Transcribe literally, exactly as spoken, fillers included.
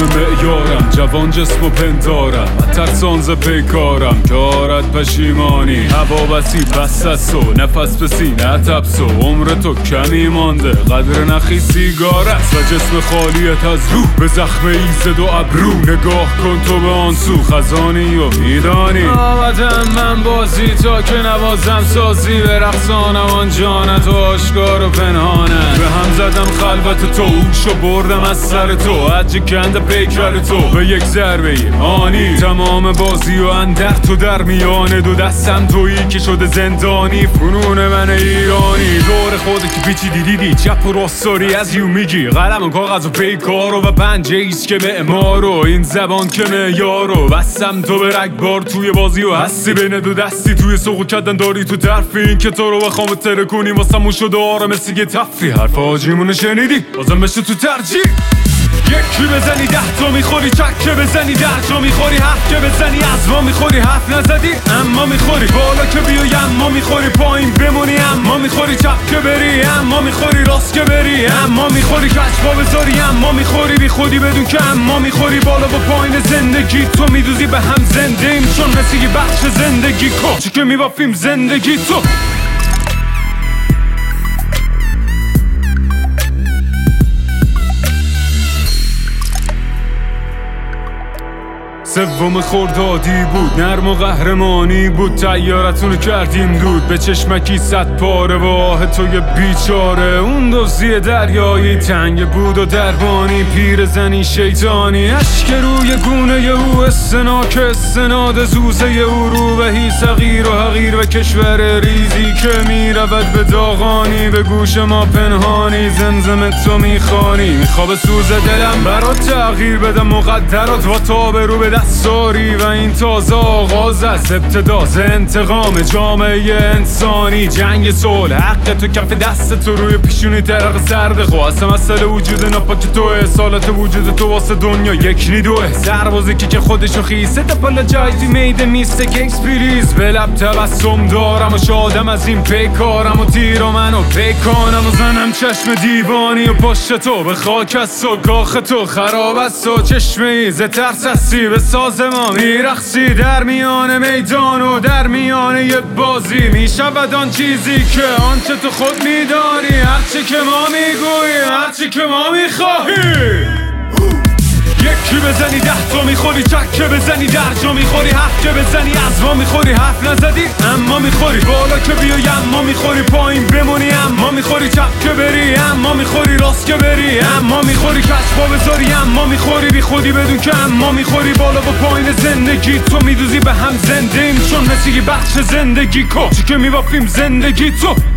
معیارم، جوان جسم و پندارم، ترسان ز پیکارم که آرد پشیمانی. هوا بسی بس است و نفس به سینه تبس و عمر تو کمی مانده، قدر نخی سیگار است و جسم خالیت از روح به زخم ایزد و ابرو. نگاه کن تو به آن سو، خزانی و میدانی آمدم من بازی تا که نوازم سازی، به رقصانم آن جانت و آشکار و پنهانه. به هم زدم خلوت تو، اوشو بردم از سر تو، عجی کند پیکر تو به یک ضربه آنی. تمام بازی و اندر تو در میانه دو دستم تویی که شده زندانی. فنون من ایرانی دور خودت که پیچی دیدی، چپ و راستاری از یو میگی، قلم و کاغذ و پیکارو و پنجه ایست که معمارو، این زبان که معیارو. بستم تو به رگبار توی بازی و هستی بین دو دستی، توی سوقو کردن داری تو طرفی، این که تو رو بخوام تره کنی واسمون شده آره مثل یه تفریح. حرف آجیمونو شنیدی بازم بشه تو ترجیح. یکی بزنی ده تا میخوری، چکه بزنی ده جا میخوری، حرف که بزنی از ما میخوری، حرف نزدی اما میخوری، بالا که بیای اما میخوری، پایین بمونی اما میخوری، چپ که بری اما میخوری، راست که بری اما میخوری، کشفا بذاری اما میخوری، بی خودی بدون که اما میخوری. بالا و پایین زندگی تو میدوزی به هم زنده ایم، چون مثل یه بخش زندگی کچی که میبافیم زندگی تو. سوم خردادی بود، نرم و قهرمانی بود، تیارتونو کردیم دود به چشمکی صد پاره و آه توی بیچاره. اون دوزی دریایی تنگ بود و دربانی، پیر زنی شیطانی، اشک روی گونه او، استناک استناد زوزه او، روبهی صغیر و حقیر و کشور ریزی که میرود به داغانی، به گوش ما پنهانی زمزم تو میخوانی. میخواب سوز دلم برات تغییر بدم مقدرات و تاب رو به دستاری، و این تازه آغاز است ابتدا ز انتقام جامعه انسانی. جنگ صلح حق تو کف دست تو، روی پیشونی ترق سرد خواست مسئله وجود ناپاک تو، اصالت وجود تو واسه دنیا یک نیدوه. سربازی که که خودشو خیسه تپالاجایزی میده میستک اکسپریز، به لب تبسم دارم و شادم از این پیکارم و تیر و منو پیکانم و زنم چشم دیوانی و پشت تو به خاک است و کاخ تو خراب است و چشمه ای ز ترس هستی به ساز ما میرخصی. در میان میدان و در میان یه بازی میشود آن چیزی که آنچه تو خود میدانی، هرچی که ما میگوییم هرچی که ما میخواهیم. یکی بزنی ده تا میخوری، چکه بزنی در جا میخوری، حرف که بزنی از ما میخوری، حرف نزدی اما میخوری، بالا که بیای اما میخوری، پایین بمونی اما میخوری، چپ که بری اما میخوری، راست که بری اما میخوری، کشفا بذاری اما میخوری، بی خودی بدون که اما میخوری. بالا و پایین زندگی تو میدوزی به هم زنده ایم، چون مثل یه بخش زندگی کچی که میبافیم زندگی تو.